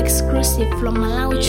Exclusive from Malawi.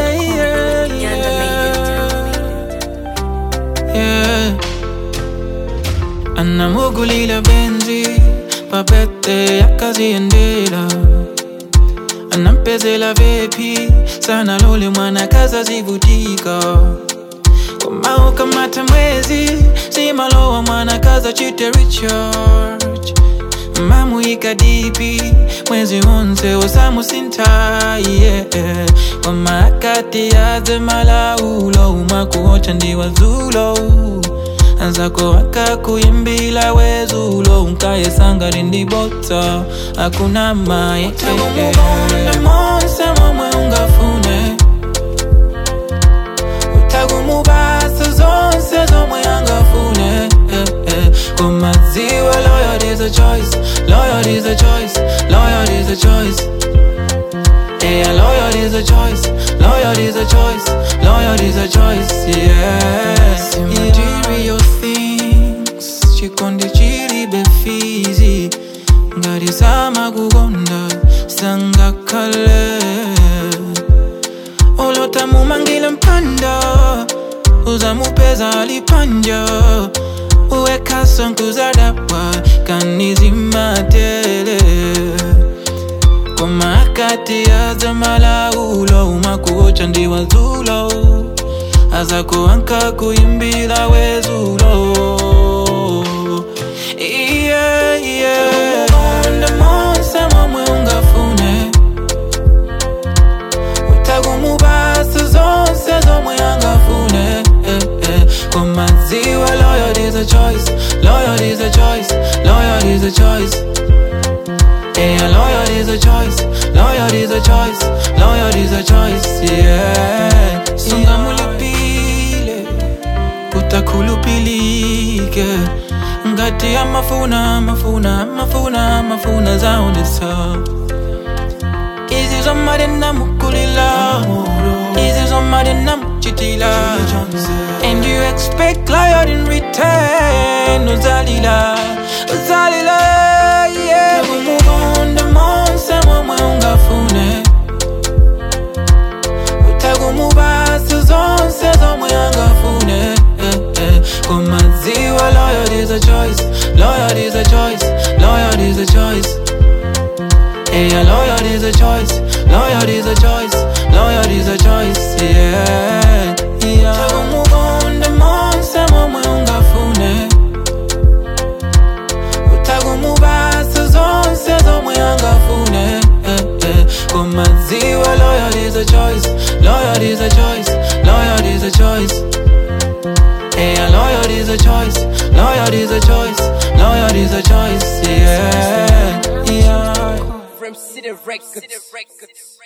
Anamugulila benzi papete akaziendela, anampezela vepi sana lole mwana kaza zivutika. Komao kamata mwezi simalowa mwana kaza chite recharge. Mamu ikadipi mwezi onse osamu sinta, yeah. Wamakati ya zemala ulo umakuocha ndiwa zulo. Anzako waka kuimbila wezulo unkaye sanga lindi bota hakuna mae. Utagumubonda monsa mwamwe ungafune, utagumubasa zonse zomwe angafune. Kumaziwa loyalty is a choice, loyalty is a choice, loyalty is a choice. Yeah, loyalty is a choice, loyalty is a choice, loyalty is a choice, yeah. Material things, chikondi chili befizi, ngari sama kugonda, sanga kale. Olota mumangile mpanda, uza mupeza alipanja. Uweka sonku zadapwa, kanizima tele. Komakati ya zamala ulo umakuocha ndiwa zulo. Azako anka kuimbila wezulo. Yeah, yeah. Onda monsa mwamwe ungafune, utagumubasa zonse zomwe angafune. Komaziwa loyalty is a choice, loyalty is a choice, loyalty is a choice. Yeah, loyalty is a choice, loyalty is a choice, loyalty is a choice, yeah. Sunga mulipile, utakulupilike. Ngati ya mafuna zaonesa. Izi zomade na mukulila, izi zomade na muchitila. And you expect loyalty in return. Uzalila, uzalila, yeah. Utagumubonda monsa mwamwe ungafune, utagumubasa zonse zomwe angafune. Kumaziwa loyalty is a choice, loyalty is a choice, loyalty is a choice. Yeah, loyalty is a choice, loyalty is a choice, loyalty is a choice, yeah. Utagumubonda monsa mwamwe ungafune, utagumubasa zonse zomwe angafune. Kumaziwa loyalty is a choice, loyalty is a choice, loyalty is a choice. Yeah, loyalty is a choice, loyalty is a choice, loyalty is a choice, yeah. From City Records.